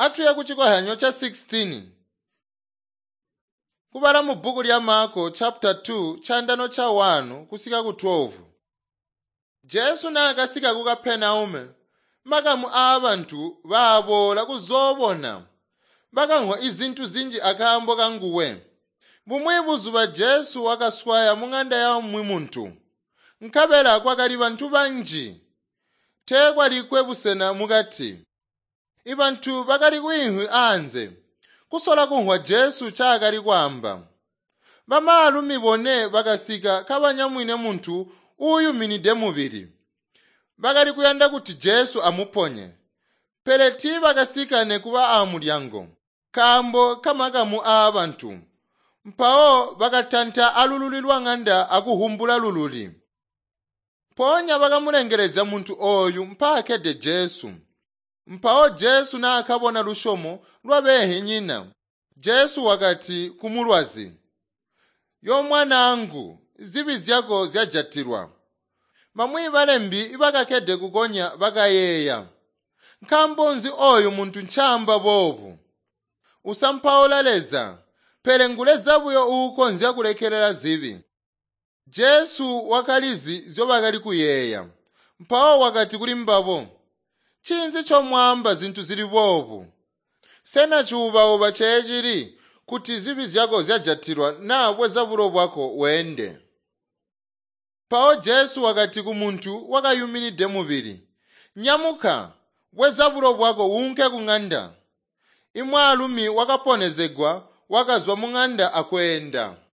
atuya ku chikoyanyo cha 16 kubala mu buku lya Marko chapter 2 chandano cha 1 kusika ku 12. Jesu nakasika ku Kapernaume makamu abantu babola kuzobona bakangwa izintu zinji akambo kanguwe. Bumwe buzuba Jesu wakaswaya mung'anda ya muntu nkabela kwakali bantu banji tekwa likwe busena mugati ibantu bakali kuihwi anze kusola kuhwa Jesu chakali kwamba bamalumi bone bakasika kabanyamwine muntu uyu minide mubiri bakali kuyanda kuti Jesu amuponye peleti bakasikane kuba amulyango kambo kamakamu abantu mpao bakatanta alululi lwang'anda akuhumbula lululi ponya bakamulengereza muntu oyu mpaka de Jesu mpao Jesu na akabona lushomo lwabehe nyina. Jesu wakati kumulwazi yo mwanangu zibi zyako zyajatirwa mamwi balembi ibakakede kukonya bakayeya nkambonzi oyu muntu nchamba bobu usampaolaleza pelengule zabuyo uko nzya kulekelela zibi. Jesu wakalizi zobakali kuyeya mpao wakati kuli mbabo chinzi chomwamba zintu zili bobu sena chubaoba chejiri kuti zibi zyako zyajatirwa nabwe zabulo bwako wende. Pao Jesu wakati kumuntu wakayuminide mubiri nyamuka bwe zabulo bwako unke kung'anda imwalumi wakaponezegwa wakazwa mung'anda akwenda.